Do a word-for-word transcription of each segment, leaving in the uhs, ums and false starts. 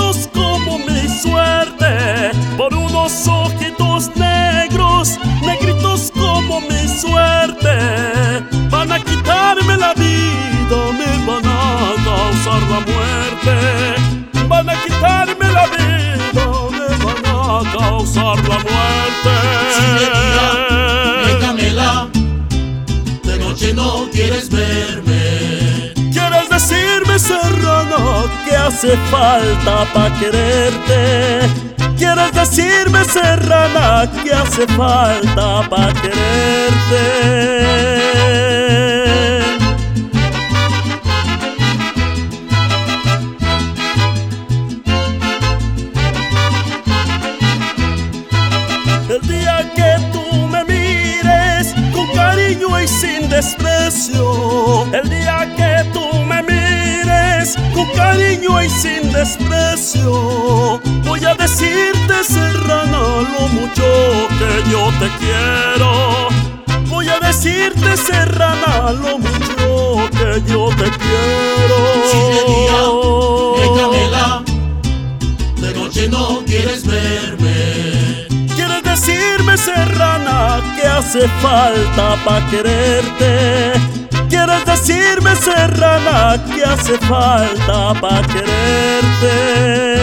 negritos como mi suerte, por unos ojitos negros, negritos como mi suerte. Van a quitarme la vida, me van a causar la muerte. Van a quitarme la vida, me van a causar la muerte. Si de día me camela, de noche no quieres verme. ¿Quieres decirme, serrana, que hace falta pa' quererte? ¿Quieres decirme, serrana, que hace falta pa' quererte? El día que tú me mires con cariño y sin desprecio, el día que tú me mires con cariño y sin desprecio, voy a decirte, serrana, lo mucho que yo te quiero. Voy a decirte, serrana, lo mucho que yo te quiero. Si de día me camela, de noche no quieres verme. ¿Quieres decirme, serrana, que hace falta pa' quererte? ¿Quieres decirme, serrana, que hace falta pa' quererte?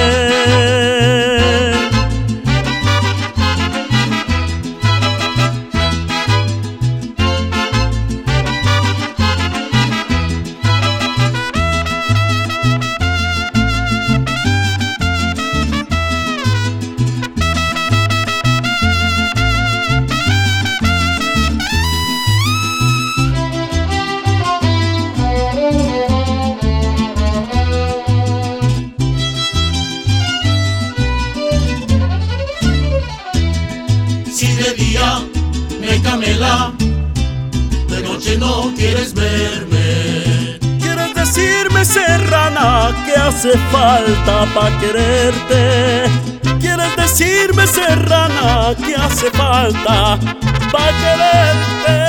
Si de día me camela, de noche no quieres verme. ¿Quieres decirme, serrana, que hace falta pa' quererte? ¿Quieres decirme, serrana, que hace falta pa' quererte?